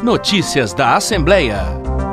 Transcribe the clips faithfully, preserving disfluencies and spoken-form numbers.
Notícias da Assembleia.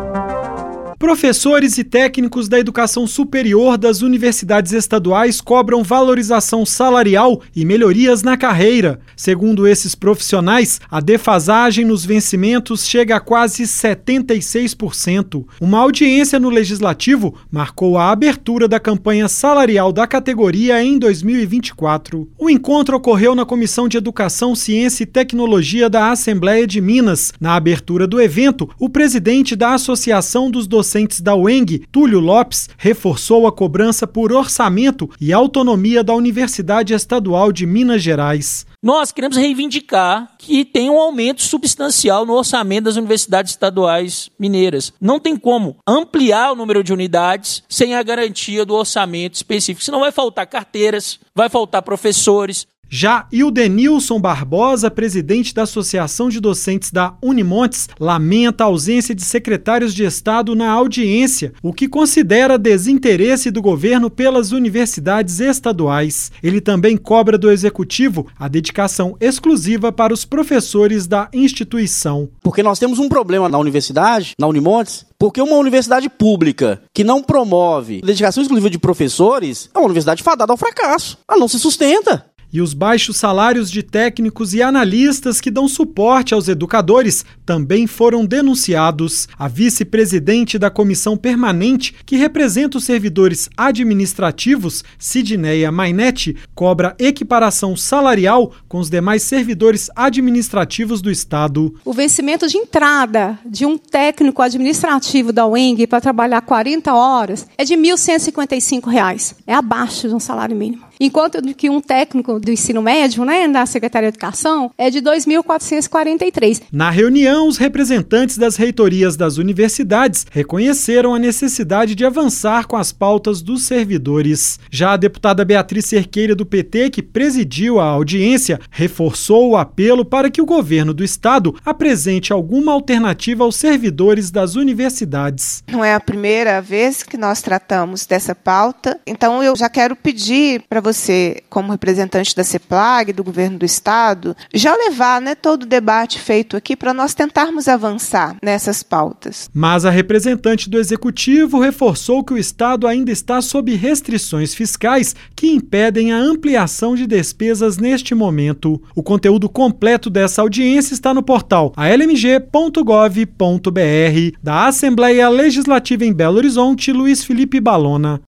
Professores e técnicos da educação superior das universidades estaduais cobram valorização salarial e melhorias na carreira. Segundo esses profissionais, a defasagem nos vencimentos chega a quase setenta e seis por cento. Uma audiência no Legislativo marcou a abertura da campanha salarial da categoria em dois mil e vinte e quatro. O encontro ocorreu na Comissão de Educação, Ciência e Tecnologia da Assembleia de Minas. Na abertura do evento, o presidente da Associação dos Docentes da U E N G, Túlio Lopes, reforçou a cobrança por orçamento e autonomia da Universidade Estadual de Minas Gerais. Nós queremos reivindicar que tem um aumento substancial no orçamento das universidades estaduais mineiras. Não tem como ampliar o número de unidades sem a garantia do orçamento específico. Senão vai faltar carteiras, vai faltar professores. Já Ildenilson Barbosa, presidente da Associação de Docentes da Unimontes, lamenta a ausência de secretários de Estado na audiência, o que considera desinteresse do governo pelas universidades estaduais. Ele também cobra do Executivo a dedicação exclusiva para os professores da instituição. Porque nós temos um problema na universidade, na Unimontes, porque uma universidade pública que não promove dedicação exclusiva de professores é uma universidade fadada ao fracasso. Ela não se sustenta. E os baixos salários de técnicos e analistas que dão suporte aos educadores também foram denunciados. A vice-presidente da comissão permanente, que representa os servidores administrativos, Sidneia Mainetti, cobra equiparação salarial com os demais servidores administrativos do Estado. O vencimento de entrada de um técnico administrativo da U E N G para trabalhar quarenta horas é de mil cento e cinquenta e cinco reais. É abaixo de um salário mínimo. Enquanto que um técnico do ensino médio, né, da Secretaria de Educação, é de dois mil quatrocentos e quarenta e três reais. Na reunião, os representantes das reitorias das universidades reconheceram a necessidade de avançar com as pautas dos servidores. Já a deputada Beatriz Cerqueira, do P T, que presidiu a audiência, reforçou o apelo para que o governo do Estado apresente alguma alternativa aos servidores das universidades. Não é a primeira vez que nós tratamos dessa pauta, então eu já quero pedir para você, como representante da CEPLAG, do governo do Estado, já levar, né, todo o debate feito aqui para nós tentarmos avançar nessas pautas. Mas a representante do Executivo reforçou que o Estado ainda está sob restrições fiscais que impedem a ampliação de despesas neste momento. O conteúdo completo dessa audiência está no portal a l m g ponto gov ponto b r. Da Assembleia Legislativa em Belo Horizonte, Luiz Felipe Balona.